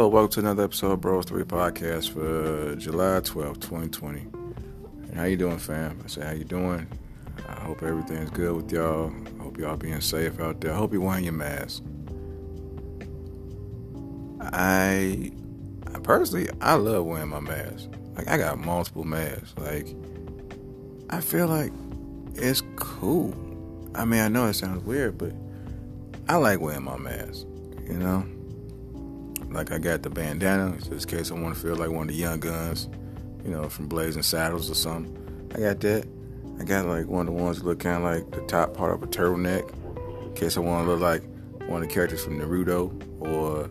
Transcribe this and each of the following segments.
Hello, welcome to another episode of Bros 3 Podcast for July 12th, 2020. And how you doing, fam? I say, how you doing? I hope everything's good with y'all. I hope y'all being safe out there. I hope you're wearing your mask. I personally love wearing my mask. Like, I got multiple masks. Like, I feel like it's cool. I mean, I know it sounds weird, but I like wearing my mask, you know? Like, I got the bandana, just in case I want to feel like one of the young guns, you know, from Blazing Saddles or something. I got that. I got, like, one of the ones that look kind of like the top part of a turtleneck, in case I want to look like one of the characters from Naruto or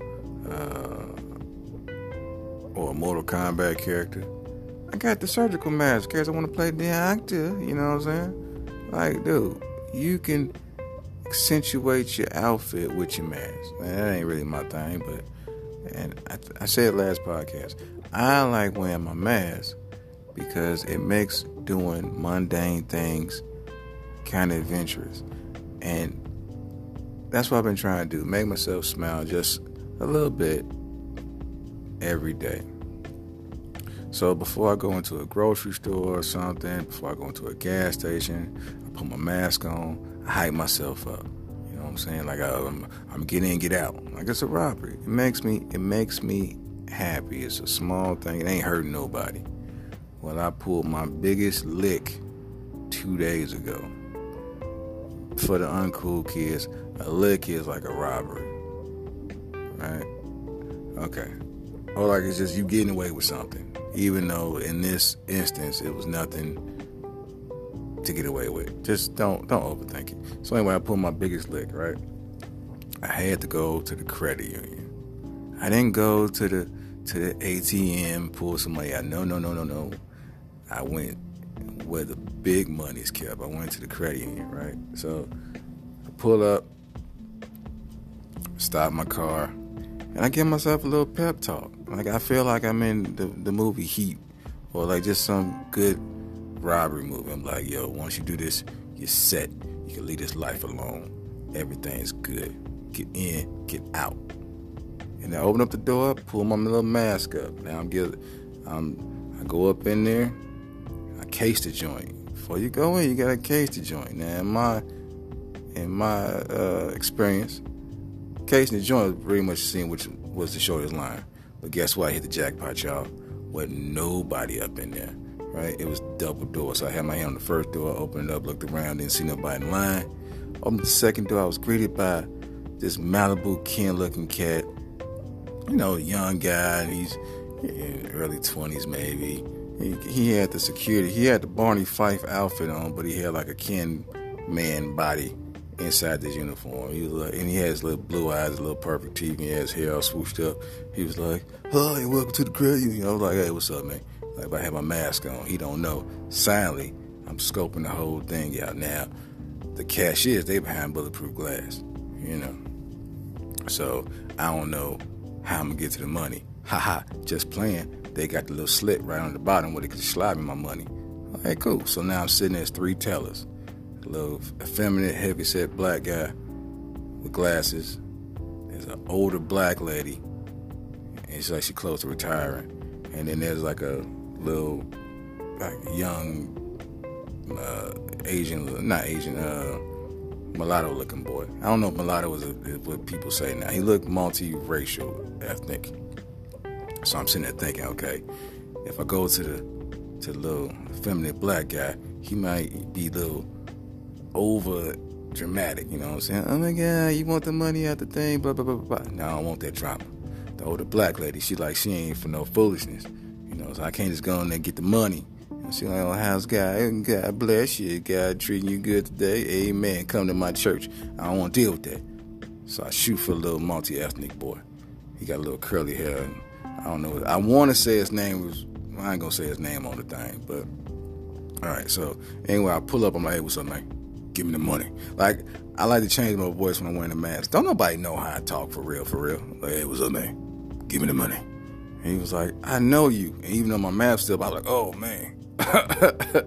a Mortal Kombat character. I got the surgical mask, in case I want to play the actor, you know what I'm saying? Like, dude, you can accentuate your outfit with your mask. Man, that ain't really my thing, but... And I said last podcast, I like wearing my mask because it makes doing mundane things kind of adventurous. And that's what I've been trying to do, make myself smile just a little bit every day. So before I go into a grocery store or something, before I go into a gas station, I put my mask on, I hype myself up. You know what I'm saying? Like, I'm get in, get out. Like, it's a robbery. It makes me happy. It's a small thing. It ain't hurting nobody. Well, I pulled my biggest lick 2 days ago. For the uncool kids, a lick is like a robbery. Right? Okay. Or like it's just you getting away with something. Even though in this instance, it was nothing to get away with. Just don't overthink it. So anyway, I pulled my biggest lick, right? I had to go to the credit union. I didn't go to the ATM, pull some money out. No. I went where the big money's kept. I went to the credit union, right? So I pull up, stop my car, and I give myself a little pep talk. Like, I feel like I'm in the movie Heat, or like just some good robbery movie. I'm like, yo, once you do this, you're set. You can leave this life alone. Everything's good. Get in, get out. And I open up the door, pull my little mask up. Now I go up in there, I case the joint. Before you go in, you gotta case the joint. Now, in my experience, casing the joint was pretty much seeing which was the shortest line. But guess what? I hit the jackpot, y'all. Wasn't nobody up in there. Right? It was double door. So I had my hand on the first door, opened it up, looked around, didn't see nobody in line. Opened the second door, I was greeted by this Malibu Ken looking cat. You know, young guy, and he's in early 20s maybe. He had the security, he had the Barney Fife outfit on, but he had like a Ken man body inside this uniform. He was like, and he had his little blue eyes, his little perfect teeth, and he had his hair all swooshed up. He was like, "Hi, welcome to the credit union." I was like, "Hey, what's up, man?" Like, if I have my mask on, he don't know. Silently, I'm scoping the whole thing out. Now, the cashiers, they behind bulletproof glass, you know. So, I don't know how I'm going to get to the money. Haha, just playing. They got the little slit right on the bottom where they could slide me my money. Okay, cool. So now I'm sitting there as three tellers. A little effeminate, heavyset black guy with glasses. There's an older black lady. And it's like she's close to retiring. And then there's like a little, like, young mulatto looking boy. I don't know if mulatto is what people say now. He looked multiracial, ethnic. So I'm sitting there thinking, okay, if I go to the little effeminate black guy, he might be a little over dramatic, you know what I'm saying? Oh my God, you want the money out the thing, blah, blah, blah, blah, blah. No, I don't want that drama. The older black lady, she ain't for no foolishness. You know, so I can't just go in there and get the money. And she like, "Oh, how's God? God bless you. God treating you good today. Amen. Come to my church." I don't want to deal with that. So I shoot for a little multi-ethnic boy. He got a little curly hair. And I don't know. I want to say his name was, I ain't going to say his name on the thing, but all right. So anyway, I pull up. I'm like, "Hey, what's up, man? Give me the money." Like, I like to change my voice when I'm wearing a mask. Don't nobody know how I talk for real. Like, "Hey, what's up, man? Give me the money." And he was like, "I know you." And even though my mask still, I was like, "Oh, man."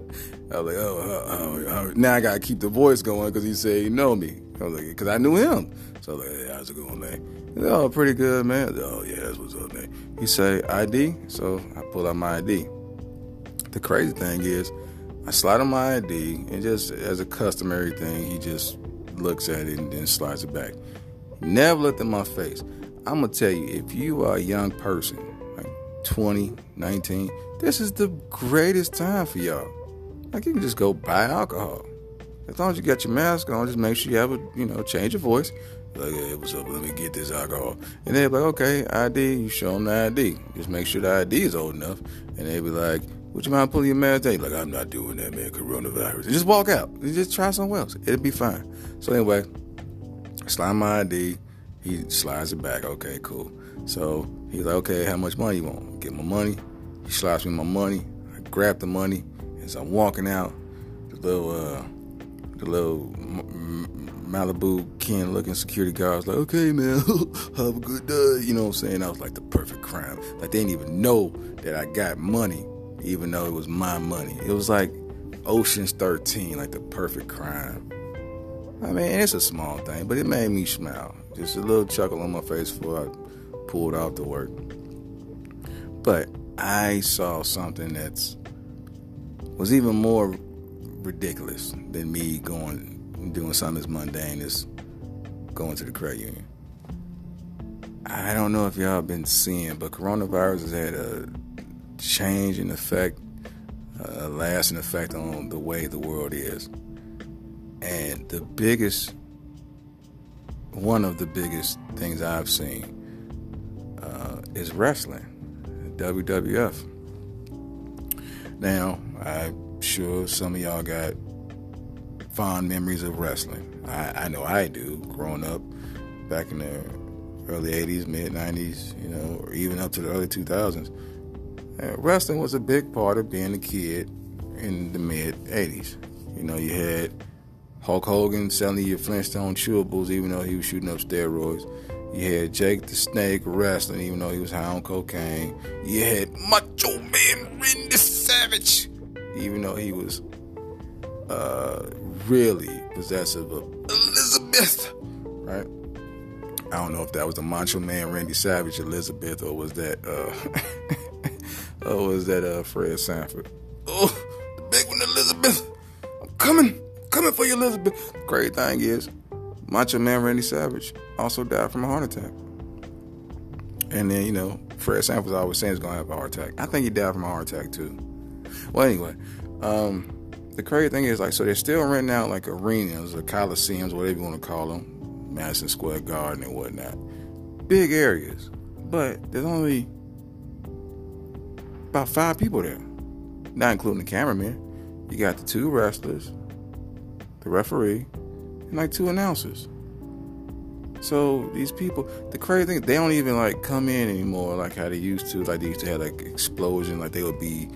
I was like, now I gotta keep the voice going because he said he know me. I was like, because I knew him. So I was like, hey, how's it going, man? He said, oh, pretty good, man. Said, oh, yeah, that's what's up, man. He say, ID? So I pull out my ID. The crazy thing is, I slide on my ID, and just as a customary thing, he just looks at it and then slides it back. Never looked at my face. I'm going to tell you, if you are a young person, like 20, 19, this is the greatest time for y'all. Like, you can just go buy alcohol. As long as you got your mask on, just make sure you have a, change your voice. Like, hey, what's up? Let me get this alcohol. And they'll be like, okay, ID. You show them the ID. Just make sure the ID is old enough. And they'll be like, would you mind pulling your mask down? Like, I'm not doing that, man. Coronavirus. And just walk out. And just try somewhere else. It'll be fine. So anyway, I slide my ID. He slides it back. Okay, cool. So he's like, okay, how much money you want? Get my money. He slides me my money. I grab the money. As I'm walking out, the little Malibu Ken looking security guard's like, okay, man, have a good day. You know what I'm saying? I was like the perfect crime. Like, they didn't even know that I got money, even though it was my money. It was like Ocean's 13, like the perfect crime. I mean, it's a small thing, but it made me smile. Just a little chuckle on my face before I pulled off to work. But I saw something that was even more ridiculous than me doing something as mundane as going to the credit union. I don't know if y'all been seeing, but coronavirus has had a change in effect, a lasting effect on the way the world is. And one of the biggest things I've seen is wrestling, WWF. Now, I'm sure some of y'all got fond memories of wrestling. I know I do, growing up back in the early 80s, mid 90s, or even up to the early 2000s. Wrestling was a big part of being a kid in the mid 80s. You had Hulk Hogan selling you Flintstone chewables even though he was shooting up steroids. You had Jake the Snake wrestling even though he was high on cocaine. You had Macho Man Randy Savage even though he was really possessive of Elizabeth, right? I don't know if that was the Macho Man Randy Savage Elizabeth or was that Fred Sanford. Oh, the big one Elizabeth. I'm coming for you, Elizabeth. The great thing is, Macho Man Randy Savage also died from a heart attack. And then, Fred Sanford was always saying he's going to have a heart attack. I think he died from a heart attack, too. Well, anyway, the crazy thing is, so they're still renting out, arenas or coliseums, whatever you want to call them, Madison Square Garden and whatnot. Big areas. But there's only about 5 people there, not including the cameraman. You got the 2 wrestlers, the referee, and 2 announcers. So these people, the crazy thing, they don't even come in anymore like how they used to. They used to have explosions. They would be,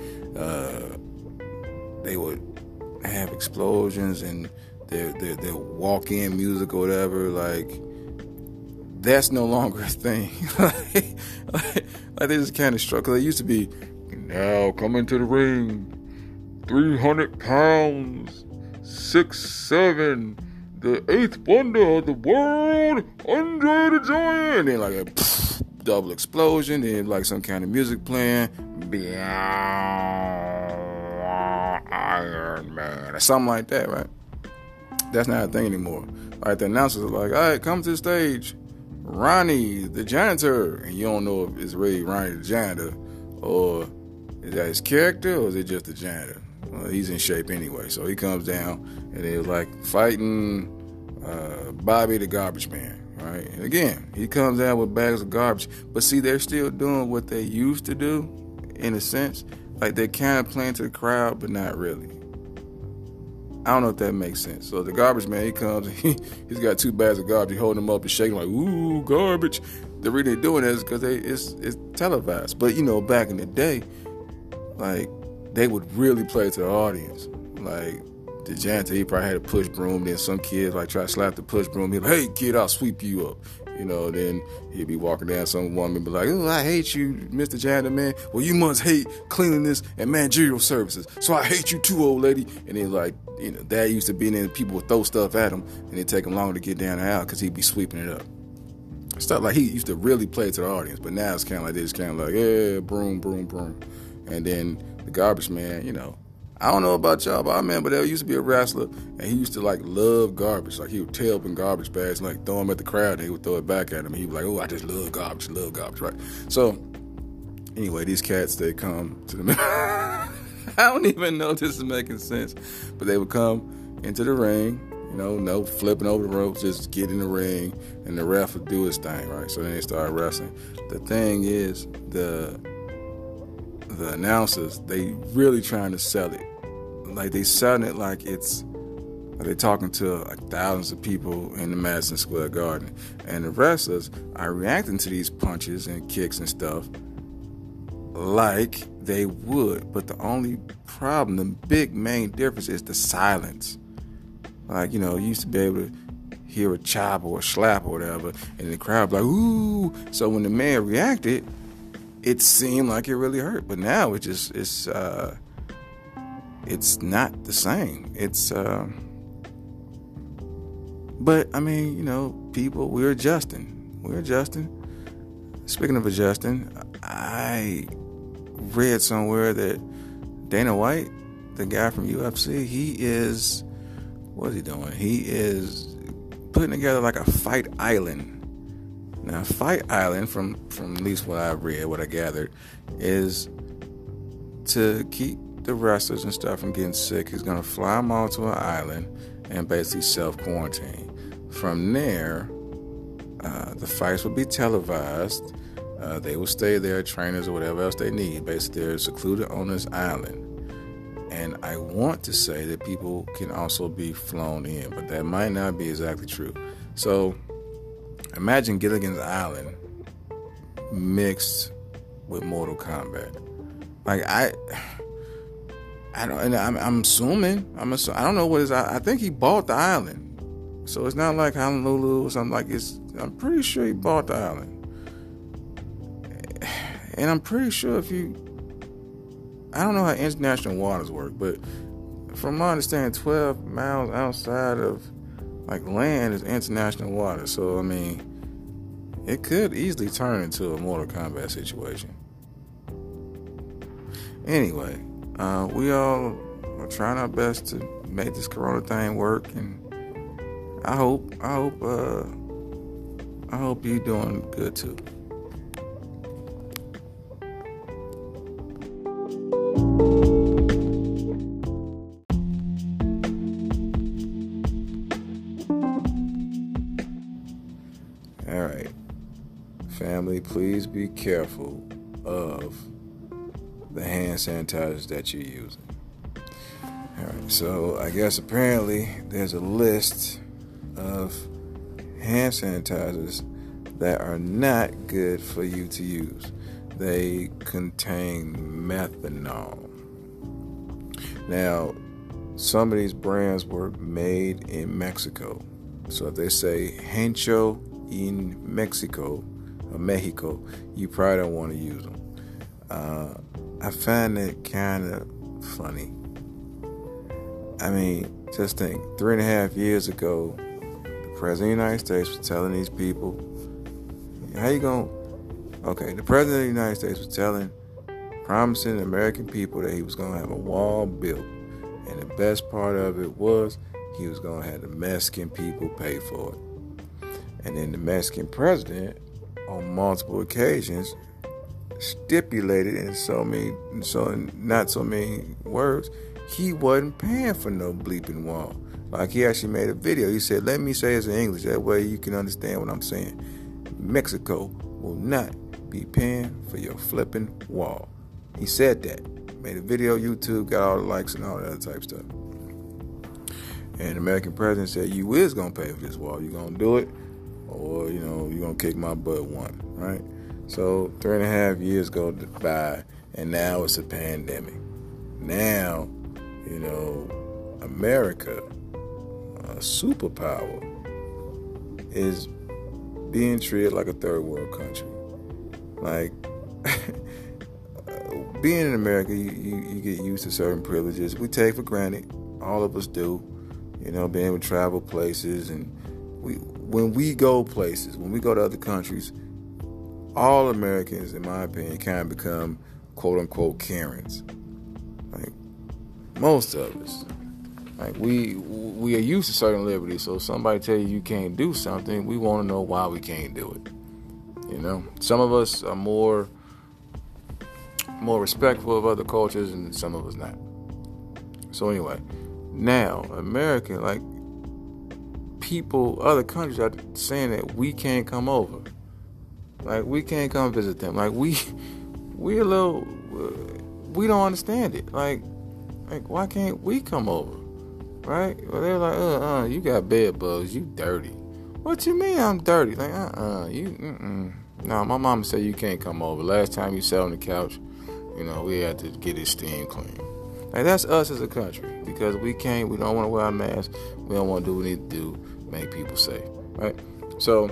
they would have explosions and their walk-in music or whatever. That's no longer a thing. They just kind of struck. Cause it used to be, now coming to the ring, 300 pounds, 6'7", the 8th wonder of the world, Andre the Giant. And then a double explosion, then some kind of music playing, Iron Man, or something like that, right? That's not a thing anymore. The announcers are like, all right, come to the stage, Ronnie the janitor. And you don't know if it's really Ronnie the janitor, or is that his character, or is it just the janitor? Well, he's in shape anyway, so he comes down, and they're fighting Bobby the garbage man, right? And again, he comes down with bags of garbage, but see, they're still doing what they used to do, in a sense. They're kind of playing to the crowd, but not really. I don't know if that makes sense. So the garbage man, he comes, he's got 2 bags of garbage, he holding them up and shaking ooh, garbage. The reason they're doing that is because it's televised. But back in the day, they would really play to the audience. The janitor, he probably had a push broom. Then some kid try to slap the push broom. He'd be like, hey kid, I'll sweep you up. Then he'd be walking down, some woman be like, oh, I hate you, Mr. Janitor, man. Well, you must hate cleanliness and managerial services. So I hate you too, old lady. And then Dad used to be in there, people would throw stuff at him, and it'd take him longer to get down the aisle because he'd be sweeping it up. Stuff like he used to really play to the audience, but now it's kind of like this, kind of like, yeah, broom, broom, broom. And then the garbage man, I don't know about y'all, but I remember there used to be a wrestler, and he used to love garbage. Like he would tear up in garbage bags, and throw them at the crowd, and he would throw it back at him. And he'd be like, oh, I just love garbage, right? So anyway, these cats, they come to the I don't even know if this is making sense, but they would come into the ring, no flipping over the ropes, just get in the ring, and the ref would do his thing, right? So then they started wrestling. The thing is, the announcers, they really trying to sell it. Like they selling it like they're talking to thousands of people in the Madison Square Garden. And the wrestlers are reacting to these punches and kicks and stuff like they would. But the only problem, the big main difference is the silence. You used to be able to hear a chop or a slap or whatever, and the crowd be like, ooh. So when the man reacted, it seemed like it really hurt. But now it's not the same. But I mean, people, we're adjusting. Speaking of adjusting, I read somewhere that Dana White, the guy from UFC, what is he doing? He is putting together like a fight island. Now, Fight Island, from at least what I read, what I gathered, is to keep the wrestlers and stuff from getting sick. He's going to fly them all to an island and basically self-quarantine. From there, the fights will be televised. They will stay there, trainers or whatever else they need. Basically, they're secluded on this island. And I want to say that people can also be flown in, but that might not be exactly true. So imagine Gilligan's Island mixed with Mortal Kombat. I'm assuming. I don't know what is. I think he bought the island, so it's not like Honolulu or something like it's. I'm pretty sure he bought the island, and I'm pretty sure I don't know how international waters work, but from my understanding, 12 miles outside of land is international water. So I mean, it could easily turn into a Mortal Kombat situation. Anyway, we all are trying our best to make this corona thing work, and I hope you're doing good too. All right, family, please be careful of the hand sanitizers that you're using. All right, so I guess apparently there's a list of hand sanitizers that are not good for you to use. They contain methanol. Now, some of these brands were made in Mexico. So if they say Hencho in Mexico, or Mexico, you probably don't want to use them. I find it kind of funny. I mean, just think, 3.5 years ago, the President of the United States was telling these people, the President of the United States was promising the American people that he was going to have a wall built. And the best part of it was he was going to have the Mexican people pay for it. And then the Mexican president, on multiple occasions, stipulated in not so many words, he wasn't paying for no bleeping wall. Like, he actually made a video. He said, let me say it in English, that way you can understand what I'm saying. Mexico will not be paying for your flipping wall. He said that. Made a video, YouTube, got all the likes and all that other type of stuff. And the American president said, you is going to pay for this wall. You going to do it, or, you're going to kick my butt one, right? So 3.5 years go by, and now it's a pandemic. Now, America, a superpower, is being treated like a third world country. Like, being in America, you get used to certain privileges we take for granted. All of us do. Being able to travel places, and when we go places, when we go to other countries, all Americans, in my opinion, kind of become quote unquote Karens. Like, most of us. Like, we are used to certain liberties, so if somebody tell you can't do something, we want to know why we can't do it. Some of us are more respectful of other cultures, and some of us not. So anyway, now America, like, people, other countries are saying that we can't come over. Like, we can't come visit them. Like, we don't understand it. Like, why can't we come over? Right? Well, they're like, you got bed bugs, you dirty. What you mean I'm dirty? Like, No, my mama said you can't come over. Last time you sat on the couch, we had to get it steam clean. Like, that's us as a country, because we don't want to wear our masks. We don't want to do what we need to do, make people safe, right? So,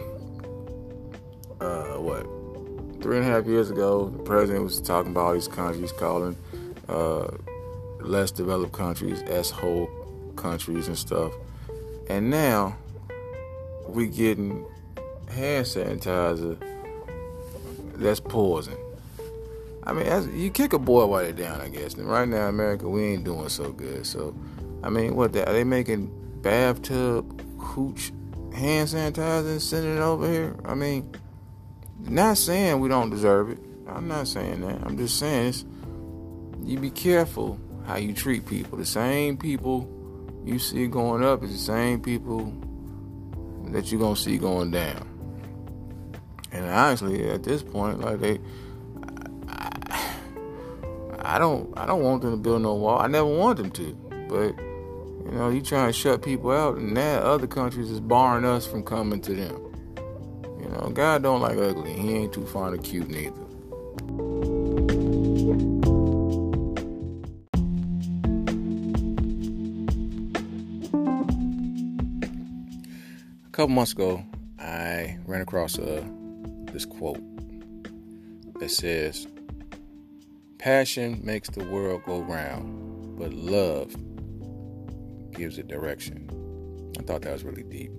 3.5 years ago, the president was talking about all these countries, calling less developed countries S-hole countries and stuff. And now, we getting hand sanitizer that's poison. I mean, you kick a boy while they're down, I guess. And right now, America, we ain't doing so good. So, I mean, are they making bathtub hooch hand sanitizer and sending it over here? I mean, not saying we don't deserve it. I'm not saying that. I'm just saying you be careful how you treat people. The same people you see going up is the same people that you're going to see going down. And honestly, at this point, like, I don't want them to build no wall. I never want them to. But, you trying to shut people out, and now other countries is barring us from coming to them. God don't like ugly. He ain't too fond of cute neither. A couple months ago, I ran across this quote that says, "Passion makes the world go round, but love gives it direction." I thought that was really deep.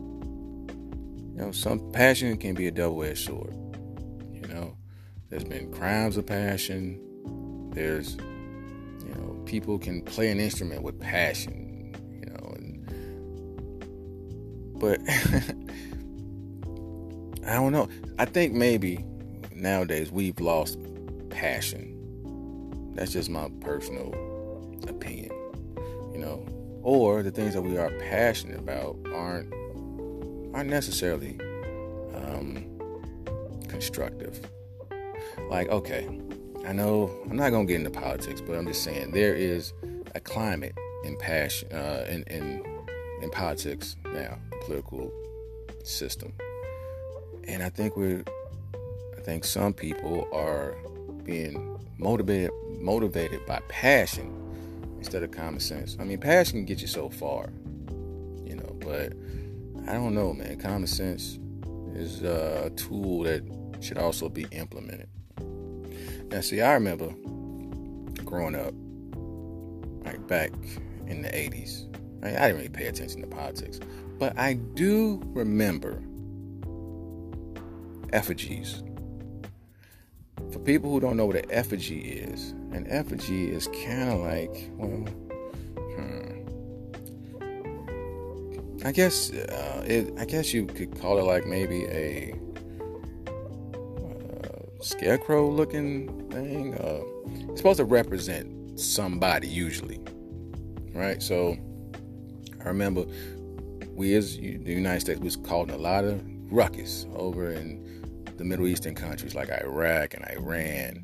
Some passion can be a double-edged sword. There's been crimes of passion. There's, people can play an instrument with passion, but I don't know. I think maybe nowadays we've lost passion. That's just my personal opinion, or the things that we are passionate about aren't necessarily constructive. Like, okay, I know I'm not gonna get into politics, but I'm just saying there is a climate in passion in politics now, the political system, and I think some people are being motivated by passion instead of common sense. I mean, passion can get you so far, but I don't know, man. Common sense is a tool that should also be implemented. Now, see, I remember growing up, like back in the 80s. I didn't really pay attention to politics, but I do remember effigies. For people who don't know what an effigy is, an effigy is kind of like, I guess you could call it like maybe a scarecrow-looking thing. It's supposed to represent somebody usually, right? So I remember the United States was causing a lot of ruckus over in the Middle Eastern countries like Iraq and Iran,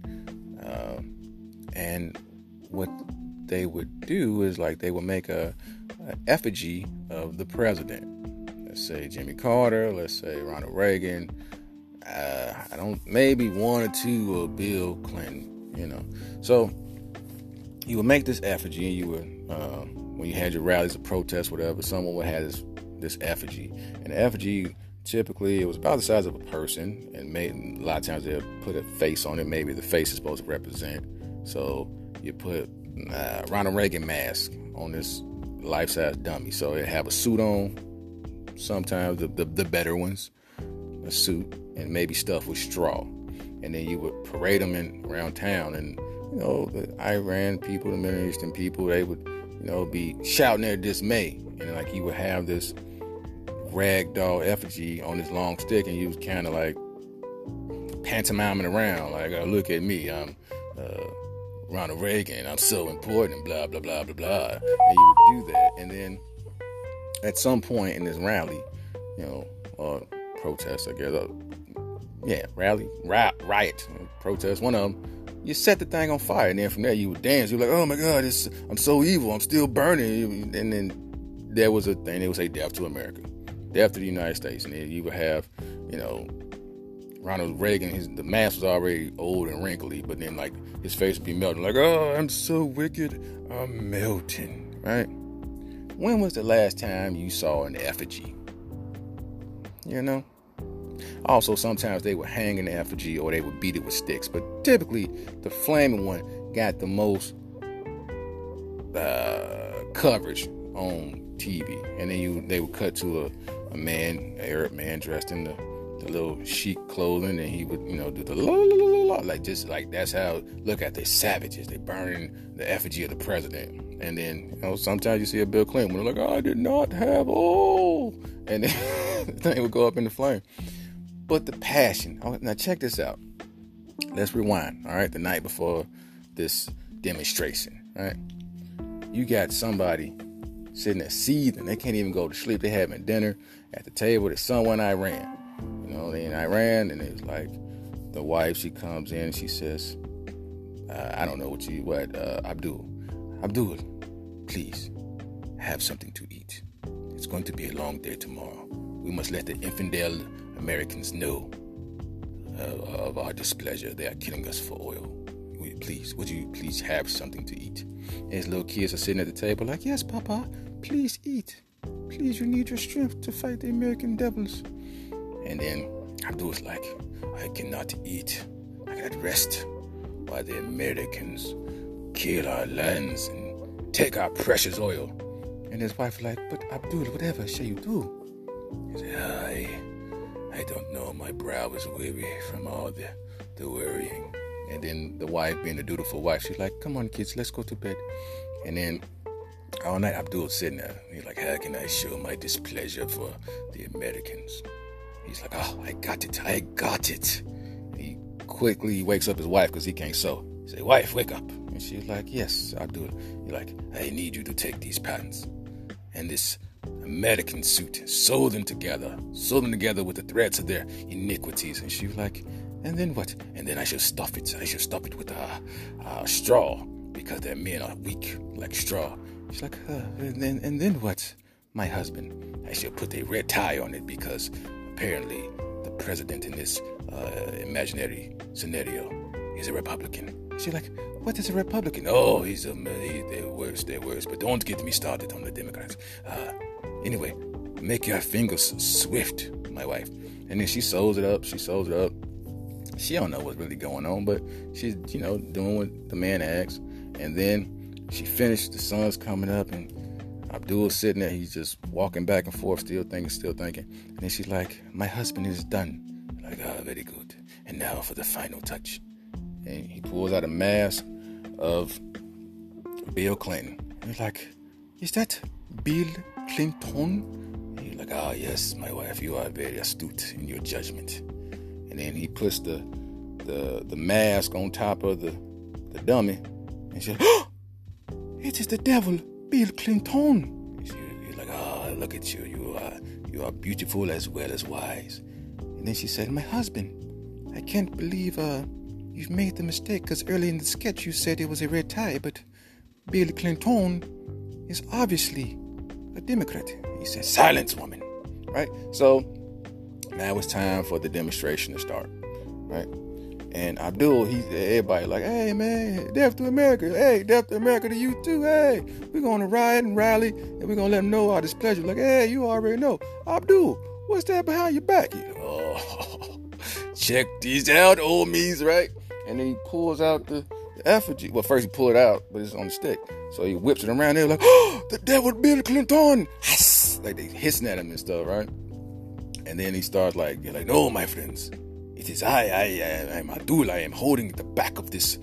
and what they would do is like they would make a effigy of the president. Let's say Jimmy Carter, let's say Ronald Reagan, maybe one or two of Bill Clinton, So you would make this effigy, and you would, when you had your rallies or protests, whatever, someone would have this effigy. And the effigy typically it was about the size of a person, and a lot of times they'll put a face on it. Maybe the face is supposed to represent. So you put Ronald Reagan mask on this life-size dummy. So they have a suit on, sometimes the better ones, a suit, and maybe stuffed with straw. And then you would parade them around town, and the Iran people, the Middle Eastern people, they would be shouting their dismay, and like he would have this ragdoll effigy on his long stick, and he was kind of like pantomiming around, like, look at me, I'm Ronald Reagan, I'm so important, blah blah blah blah blah. And he would do that, and then at some point in this rally, or protest, I guess, riot, protest, one of them, you set the thing on fire, and then from there you would dance. You're like, oh my God, I'm so evil, I'm still burning. And then there was a thing, they would say, death to America, death to the United States. And then you would have, Ronald Reagan, the mask was already old and wrinkly, but then like his face would be melting, like, oh, I'm so wicked, I'm melting, right? When was the last time you saw an effigy? Also, sometimes they would hang an effigy or they would beat it with sticks. But typically, the flaming one got the most coverage on TV. And then they would cut to an Arab man dressed in the little chic clothing. And he would, do the la la la la. Like that's how, look at, they savages. They burning the effigy of the president. And then, sometimes you see a Bill Clinton when they're like, I did not have all. And then the thing would go up in the flame. But the passion. Now check this out. Let's rewind. All right, the night before this demonstration. All right, you got somebody sitting there seething. They can't even go to sleep. They're having dinner at the table. There's someone in Iran. They in Iran, and it's like the wife. She comes in and she says, "I don't know Abdul, please have something to eat. It's going to be a long day tomorrow. We must let the infidel Americans know of our displeasure. They are killing us for oil. Would you please have something to eat?" And his little kids are sitting at the table like, yes, Papa, please eat. Please, you need your strength to fight the American devils. And then Abdul's like, I cannot eat. I cannot rest while the Americans kill our lands and take our precious oil. And his wife was like, but Abdul, whatever shall you do? He said, I don't know. My brow is weary from all the worrying. And then the wife, being a dutiful wife, she's like, come on, kids, let's go to bed. And then all night, Abdul's sitting there. He's like, how can I show my displeasure for the Americans? He's like, oh, I got it. And he quickly wakes up his wife because he can't sew. He said, wife, wake up. And she's like, yes, Abdul. He's like, I need you to take these patterns and this American suit, sew them together with the threads of their iniquities. And she was like, and then what? And then I shall stuff it with straw, because their men are weak like straw. She's like, and then what, my husband? I shall put a red tie on it, because apparently the president in this imaginary scenario is a Republican. She's like, what is a Republican? Oh, they're worse. But don't get me started on the Democrats. Anyway, make your fingers swift, my wife. And then she sews it up. She don't know what's really going on, but she's, doing what the man asks. And then she finished, the sun's coming up, and Abdul's sitting there. He's just walking back and forth, still thinking. And then she's like, my husband is done. I'm like, very good. And now for the final touch. And he pulls out a mask of Bill Clinton. And he's like, is that Bill Clinton? And he's like, yes, my wife, you are very astute in your judgment. And then he puts the mask on top of the dummy. And she's like, oh, it is the devil, Bill Clinton. And he's like, look at you. You are beautiful as well as wise. And then she said, my husband, I can't believe you've made the mistake, because early in the sketch you said it was a red tie, but Bill Clinton is obviously a Democrat. He said, silence, woman. Right? So now it's time for the demonstration to start. Right? And Abdul, everybody like, hey man, death to America. Hey, death to America to you too. Hey, we're going to riot and rally, and we're going to let them know our displeasure. Like, hey, you already know. Abdul, what's that behind your back? He, oh, check these out, old me's, right? And then he pulls out the effigy. Well, first he pulled it out, but it's on the stick. So he whips it around there like, oh, the devil Bill Clinton. Like they hissing at him and stuff, right? And then he starts like, you're like, no, my friends, it is I'm Abdul. I am holding the back of this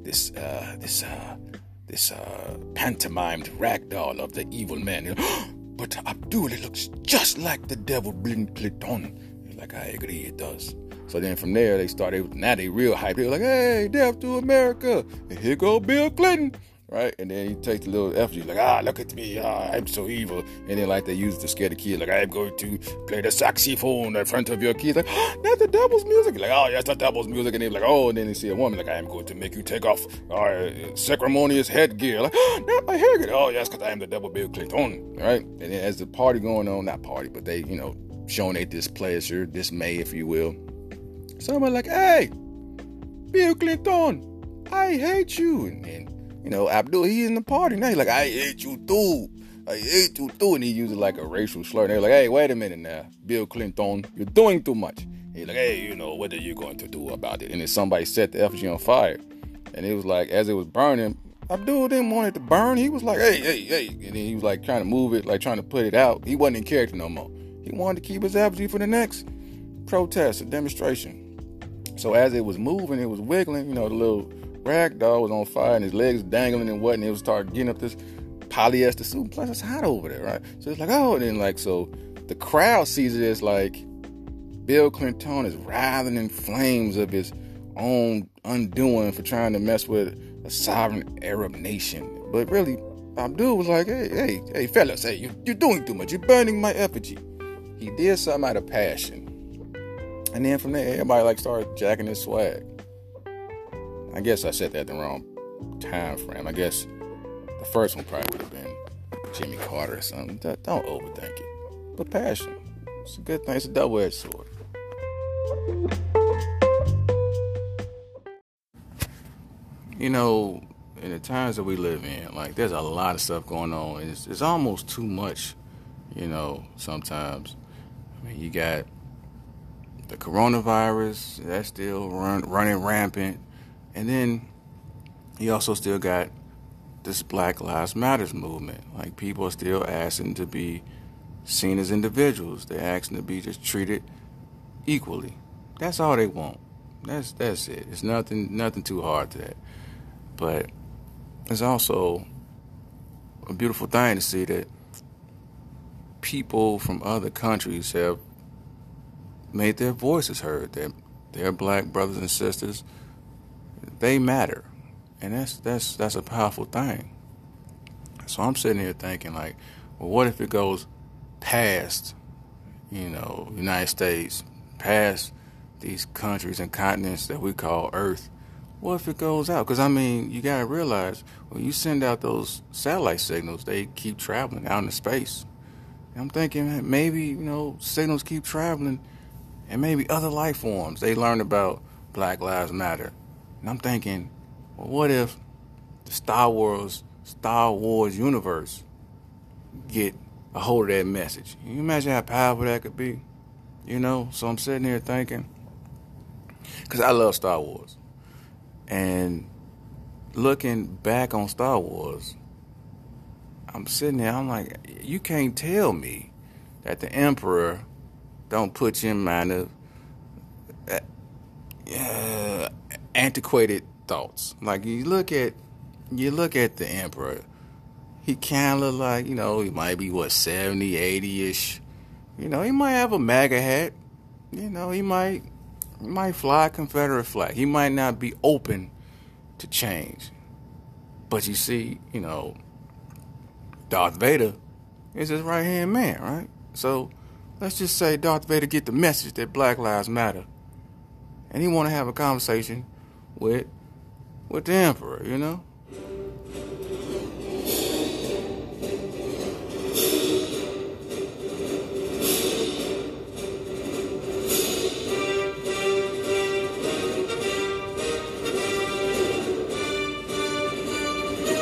pantomimed ragdoll of the evil man. But Abdul, it looks just like the devil Bill Clinton. Like, I agree, it does. So then from there, now they real hype. They were like, hey, death to America. And here go Bill Clinton. Right? And then he takes the little effigy, like, look at me, I'm so evil. And then like they use it to scare the kid, like, I'm going to play the saxophone in front of your kids. Like, that's the devil's music. Like, oh, yes, that's the devil's music. And they're like, oh, and then they see a woman, like, I'm going to make you take off ceremonious headgear. Like, not my headgear. Oh, yes, because I am the devil Bill Clinton. Right? And then as the party going on, not party, but they, showing their displeasure, dismay, if you will. Somebody like, hey, Bill Clinton, I hate you. And then, Abdul, he's in the party now. He's like, I hate you too. I hate you too. And he uses like a racial slur. And they're like, hey, wait a minute now. Bill Clinton, you're doing too much. And he's like, hey, what are you going to do about it? And then somebody set the effigy on fire. And it was like, as it was burning, Abdul didn't want it to burn. He was like, hey. And then he was like trying to move it, like trying to put it out. He wasn't in character no more. He wanted to keep his effigy for the next protest or demonstration. So as it was moving, it was wiggling, the little rag doll was on fire and his legs dangling and what, and it was started getting up this polyester suit. Plus it's hot over there, right? So it's like, oh, and then like, so the crowd sees it as like Bill Clinton is writhing in flames of his own undoing for trying to mess with a sovereign Arab nation. But really, Abdul was like, hey, fellas, hey, you're doing too much. You're burning my effigy. He did something out of passion. And then from there, everybody like started jacking his swag. I guess I said that the wrong time frame. I guess the first one probably would have been Jimmy Carter or something. Don't overthink it. But passion, it's a good thing. It's a double-edged sword. In the times that we live in, like there's a lot of stuff going on. And it's almost too much, sometimes. I mean, you got the coronavirus, that's still running rampant. And then you also still got this Black Lives Matter movement. Like people are still asking to be seen as individuals. They're asking to be just treated equally. That's all they want. That's it. It's nothing too hard to that. But it's also a beautiful thing to see that people from other countries have made their voices heard. Their black brothers and sisters, they matter, and that's a powerful thing. So I'm sitting here thinking, like, well, what if it goes past, United States, past these countries and continents that we call Earth? What if it goes out? Because, I mean, you got to realize, when you send out those satellite signals, they keep traveling out into space. And I'm thinking, maybe, signals keep traveling, and maybe other life forms, they learn about Black Lives Matter. And I'm thinking, well, what if the Star Wars universe get a hold of that message? Can you imagine how powerful that could be? So I'm sitting here thinking, because I love Star Wars. And looking back on Star Wars, I'm sitting there, I'm like, you can't tell me that the Emperor don't put you in mind of antiquated thoughts. Like you look at the Emperor, he kind of look like, he might be 70, 80-ish. He might have a MAGA hat. He might fly a Confederate flag. He might not be open to change. But you see, Darth Vader is his right-hand man, right? So let's just say Darth Vader get the message that Black Lives Matter, and he want to have a conversation with the Emperor,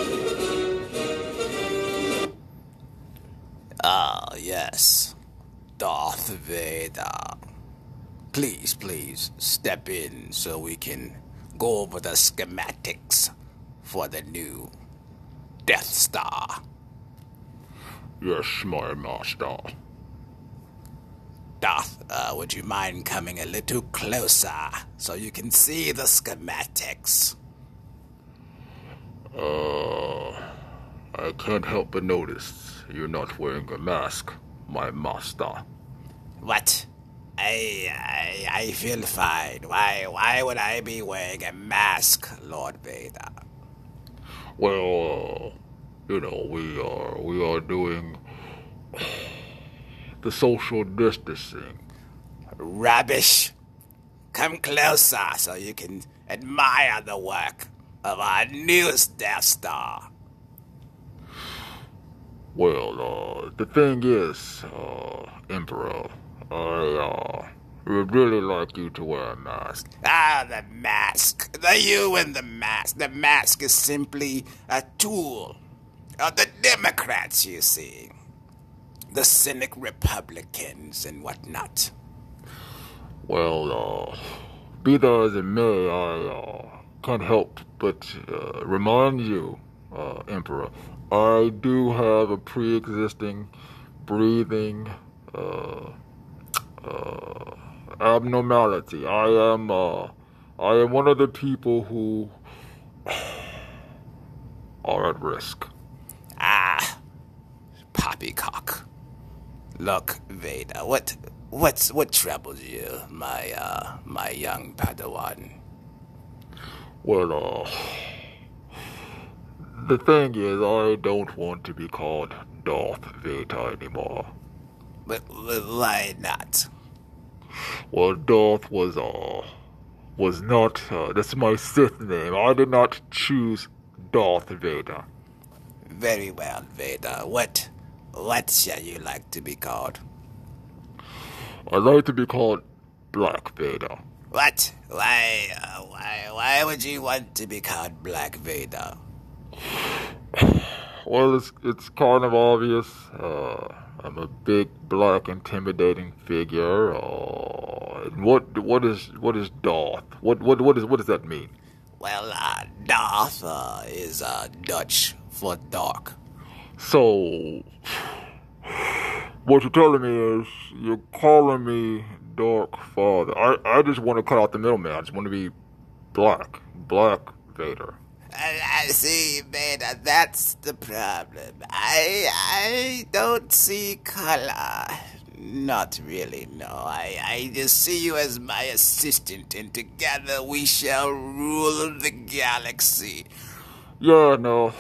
Ah, yes. Darth Vader. Please step in so we can go over the schematics for the new Death Star. Yes, my master. Darth, would you mind coming a little closer so you can see the schematics? I can't help but notice you're not wearing a mask, my master. What? I feel fine. Why would I be wearing a mask, Lord Vader? Well, we are doing the social distancing. Rubbish. Come closer so you can admire the work of our newest Death Star. Well, the thing is, Emperor, I would really like you to wear a mask. Ah, the mask. The you and the mask. The mask is simply a tool of the Democrats, you see. The cynic Republicans and whatnot. Well, be that as it may, I can't help but remind you, Emperor, I do have a pre-existing breathing abnormality. I am one of the people who are at risk. Ah, poppycock. Look, Vader, what troubles you, my young Padawan? Well, the thing is, I don't want to be called Darth Vader anymore. But why not? Well, Darth was not, that's my Sith name. I did not choose Darth Vader. Very well, Vader. What shall you like to be called? I'd like to be called Black Vader. What? Why would you want to be called Black Vader? Well, it's kind of obvious. I'm a big, black, intimidating figure. What is Darth? What does that mean? Well, Darth is Dutch for dark. So, what you're telling me is you're calling me Dark Father. I just want to cut out the middleman. I just want to be Black Vader. I see, Vader, that's the problem. I don't see color. Not really, no. I just see you as my assistant, and together we shall rule the galaxy. Yeah, no.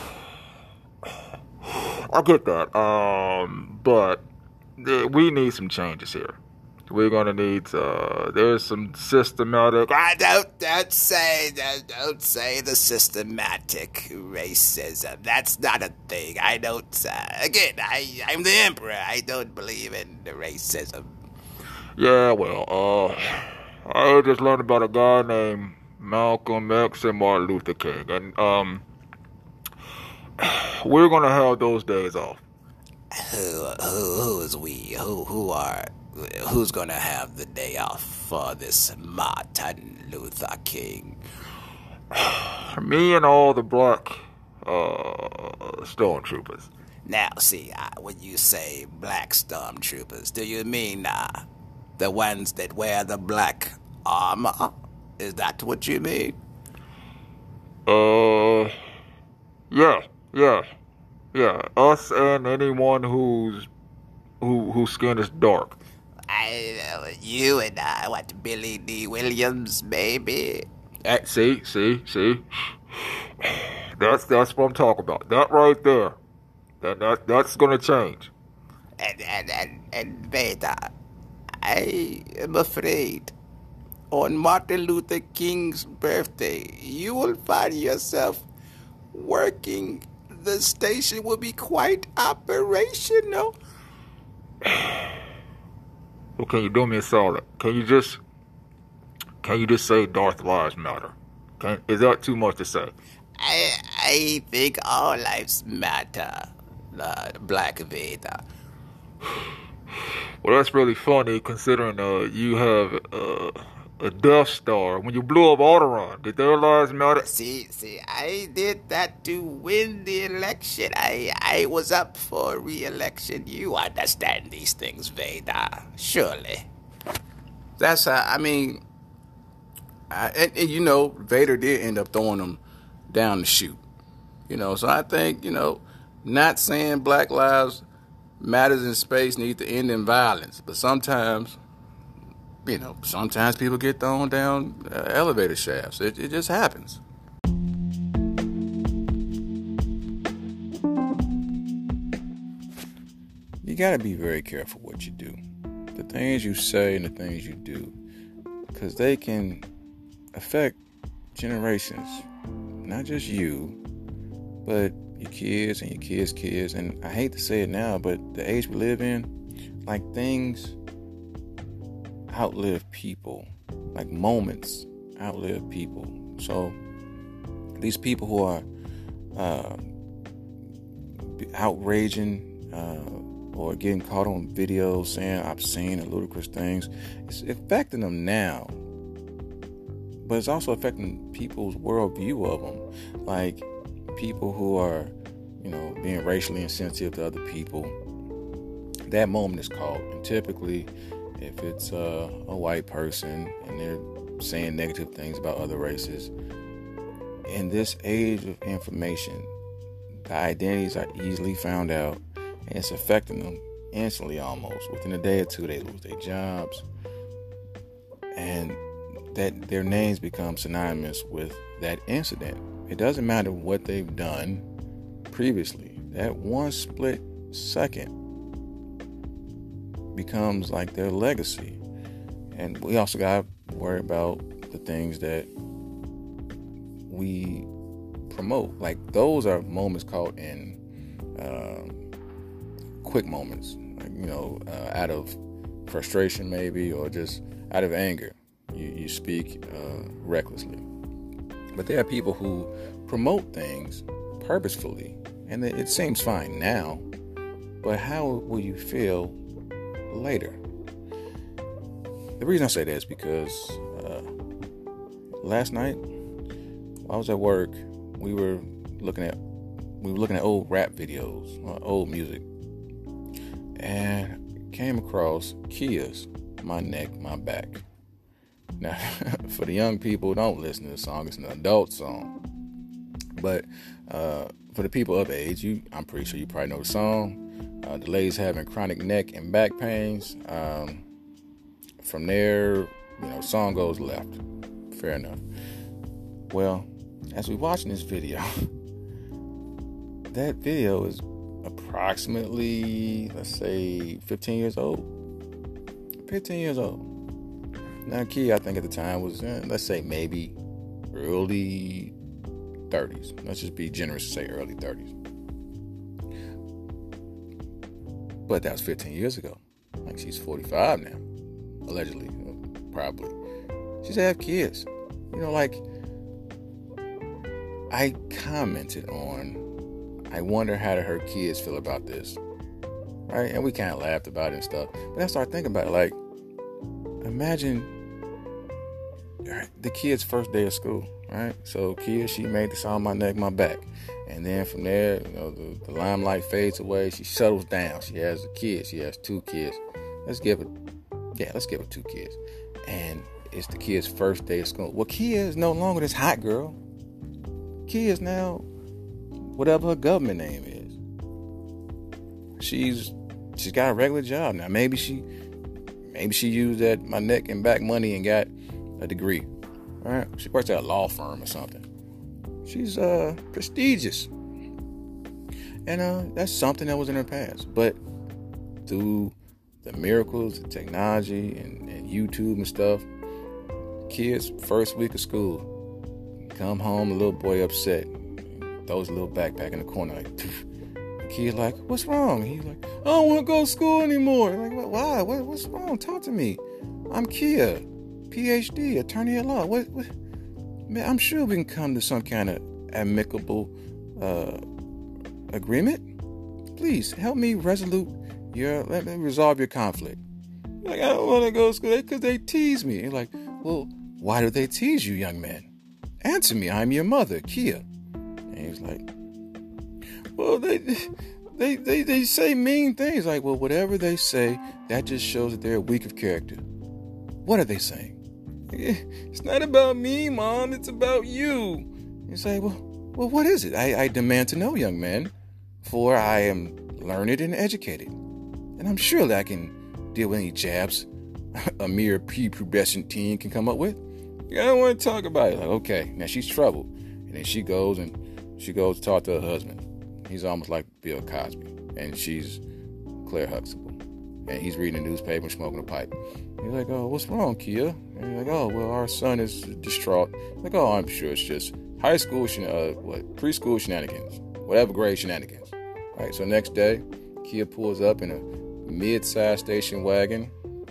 I get that. But we need some changes here. We're gonna need, there's some systematic... Don't say the systematic racism. That's not a thing. I don't, again, I'm the Emperor. I don't believe in the racism. Yeah, well, I just learned about a guy named Malcolm X and Martin Luther King, and, we're gonna have those days off. Who is we? Who's gonna have the day off for this Martin Luther King? Me and all the black stormtroopers. Now, see, when you say black stormtroopers, do you mean the ones that wear the black armor? Is that what you mean? Yeah. Us and anyone whose skin is dark. You and what, Billy D. Williams, maybe? See? That's what I'm talking about. That right there. That's gonna change. And Vader, I am afraid on Martin Luther King's birthday, you will find yourself working. The station will be quite operational. Well, can you do me a solid? Can you just say Darth Lives Matter? Is that too much to say? I think all lives matter, Black Vader. Well, that's really funny considering you have a Death Star. When you blew up Alderaan, did their lives matter? See, I did that to win the election. I was up for re-election. You understand these things, Vader, surely. That's how, I mean, and Vader did end up throwing them down the chute. So I think, not saying Black Lives Matters in space need to end in violence, but sometimes people get thrown down elevator shafts. It just happens. You got to be very careful what you do. The things you say and the things you do, because they can affect generations. Not just you, but your kids and your kids' kids. And I hate to say it now, but the age we live in, like, things outlive people. Like, moments outlive people. So these people who are outraging or getting caught on videos saying obscene and ludicrous things, it's affecting them now. But it's also affecting people's worldview of them. Like, people who are, being racially insensitive to other people. That moment is caught. And typically, if it's a white person and they're saying negative things about other races, in this age of information, the identities are easily found out, and it's affecting them instantly almost. Within a day or two, they lose their jobs, and that their names become synonymous with that incident. It doesn't matter what they've done previously. That one split second becomes like their legacy. And we also got to worry about the things that we promote. Like, those are moments caught in quick moments, out of frustration maybe, or just out of anger. You speak recklessly. But there are people who promote things purposefully, and it seems fine now, but how will you feel later? The reason I say that is because last night while I was at work, we were looking at old rap videos, old music, and came across Kia's "My Neck, My Back." Now, for the young people, don't listen to the song. It's an adult song. But for the people of age, I'm pretty sure you probably know the song. The lady's having chronic neck and back pains. From there, song goes left. Fair enough. Well, as we're watching this video, that video is approximately, let's say, 15 years old. 15 years old. Now, Kia, I think at the time was, let's say, maybe early 30s. Let's just be generous and say early 30s. But that was 15 years ago. Like, she's 45 now. Allegedly. Probably. She's have kids. I commented on, I wonder how her kids feel about this. Right? And we kind of laughed about it and stuff. But I started thinking about it, like, imagine the kid's first day of school, right? So Kia, she made the song "My Neck, My Back." And then from there, the limelight fades away. She settles down. She has a kid. She has 2 kids. Let's give her 2 kids. And it's the kid's first day of school. Well, Kia is no longer this hot girl. Kia is now whatever her government name is. She's got a regular job now. Maybe she used that "My Neck and Back" money and got a degree. All right, she works at a law firm or something. She's prestigious, and that's something that was in her past. But through the miracles of technology and YouTube and stuff, kids' first week of school, come home, a little boy upset, throws a little backpack in the corner, like, the kid like, "What's wrong?" He's like, "I don't want to go to school anymore." Like, why? What's wrong? Talk to me. I'm Kia, PhD, attorney at law. What? Man, I'm sure we can come to some kind of amicable agreement. Please help me let me resolve your conflict. Like, I don't want to go to school because they tease me. And like, well, why do they tease you, young man? Answer me. I'm your mother, Kia. And he's like, well, they say mean things. Like, well, whatever they say, that just shows that they're weak of character. What are they saying? It's not about me, Mom. It's about you. You say, well, what is it? I demand to know, young man, for I am learned and educated. And I'm sure that I can deal with any jabs a mere prepubescent teen can come up with. I don't want to talk about it. Like, okay, now she's troubled. And then she goes to talk to her husband. He's almost like Bill Cosby. And she's Claire Huxtable. And he's reading the newspaper and smoking a pipe. He's like, oh, what's wrong, Kia? And he's like, oh, well, our son is distraught. Like, oh, I'm sure it's just high school, preschool shenanigans, whatever grade shenanigans. All right, so next day, Kia pulls up in a mid-sized station wagon,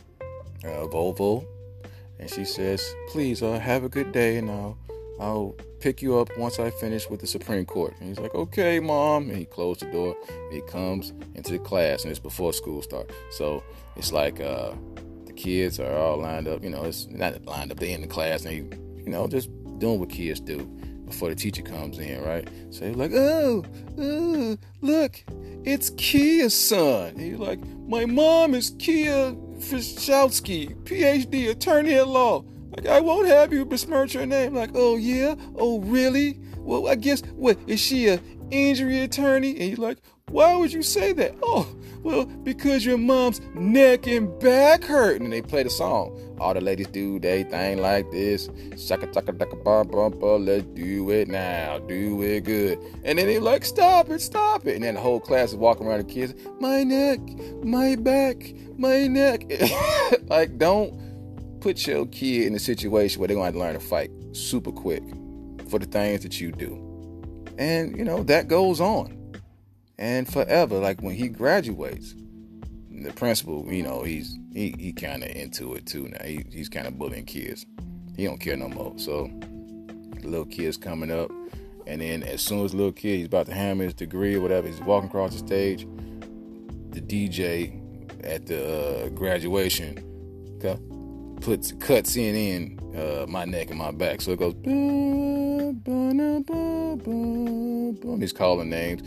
Volvo, and she says, please, have a good day, and I'll pick you up once I finish with the Supreme Court. And he's like, okay, Mom. And he closed the door, and he comes into the class, and it's before school starts. So it's like the kids are all lined up. It's not lined up. They're in the class, and they, just doing what kids do before the teacher comes in, right? So he's like, oh, look, it's Kia's son. And he's like, my mom is Kia Fischowski, PhD, attorney at law. Like, I won't have you besmirch her name. Like, oh, yeah? Oh, really? Well, I guess, what, is she an injury attorney? And he's like, why would you say that? Oh, well, because your mom's neck and back hurt. And they play the song. All the ladies do they thing like this. Shaka taka taka bum bum bum. Let's do it now. Do it good. And then they're like, stop it. And then the whole class is walking around the kids. My neck, my back, my neck. Like, don't put your kid in a situation where they're going to have to learn to fight super quick for the things that you do. And, that goes on. And forever, like when he graduates, the principal, he's kind of into it too now. He's kind of bullying kids. He don't care no more. So the little kid's coming up, and then as soon as the little kid, he's about to hammer his degree or whatever, he's walking across the stage, the DJ at the graduation cuts in my neck and my back. So it goes, he's calling names.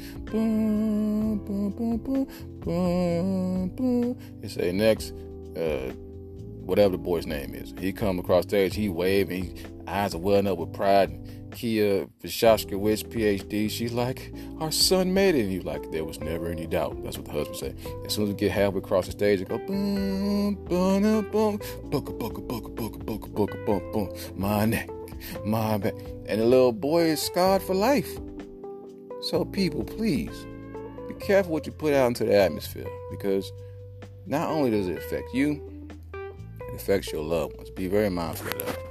He say next, whatever the boy's name is. He come across stage, he waving, eyes are welling up with pride. Kia Fischowski, PhD, she's like, our son made it. And he's like, there was never any doubt. That's what the husband said. As soon as we get halfway across the stage, it go boom, boom, boom, boom, boom, my neck, my back. And the little boy is scarred for life. So people, please, be careful what you put out into the atmosphere, because not only does it affect you, it affects your loved ones. Be very mindful of that.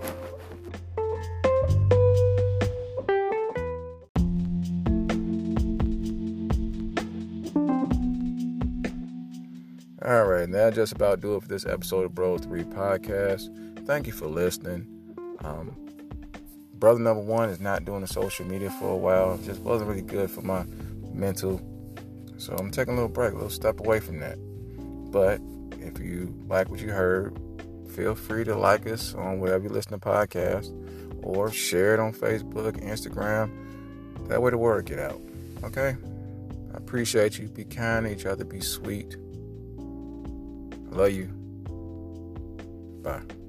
All right, now just about do it for this episode of Bros 3 Podcast. Thank you for listening. Brother number one is not doing the social media for a while. It just wasn't really good for my mental. So I'm taking a little break, a little step away from that. But if you like what you heard, feel free to like us on whatever you listen to podcasts, or share it on Facebook, Instagram. That way the word get out. Okay? I appreciate you. Be kind to each other. Be sweet. I love you. Bye.